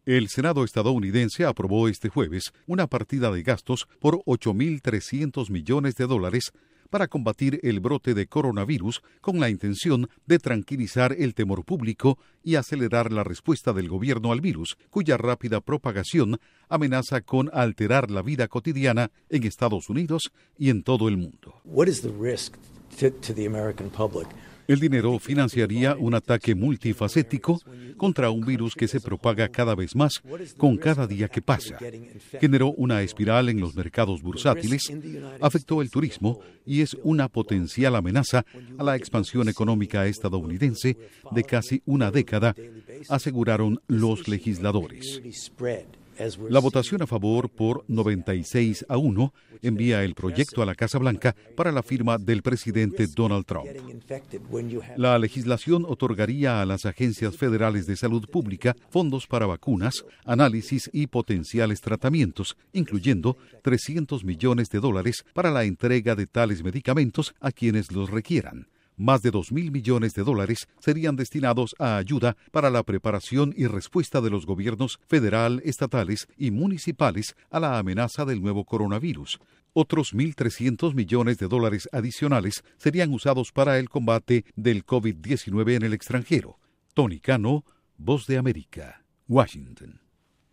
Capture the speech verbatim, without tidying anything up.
El Senado estadounidense aprobó este jueves una partida de gastos por ocho mil trescientos millones de dólares para combatir el brote de coronavirus con la intención de tranquilizar el temor público y acelerar la respuesta del gobierno al virus, cuya rápida propagación amenaza con alterar la vida cotidiana en Estados Unidos y en todo el mundo. What is the risk to, to the American public? El dinero financiaría un ataque multifacético contra un virus que se propaga cada vez más con cada día que pasa. Generó una espiral en los mercados bursátiles, afectó el turismo y es una potencial amenaza a la expansión económica estadounidense de casi una década, aseguraron los legisladores. La votación a favor por noventa y seis a uno envía el proyecto a la Casa Blanca para la firma del presidente Donald Trump. La legislación otorgaría a las agencias federales de salud pública fondos para vacunas, análisis y potenciales tratamientos, incluyendo trescientos millones de dólares para la entrega de tales medicamentos a quienes los requieran. Más de dos mil millones de dólares serían destinados a ayuda para la preparación y respuesta de los gobiernos federal, estatales y municipales a la amenaza del nuevo coronavirus. Otros mil trescientos millones de dólares adicionales serían usados para el combate del COVID diecinueve en el extranjero. Tony Cano, Voz de América, Washington.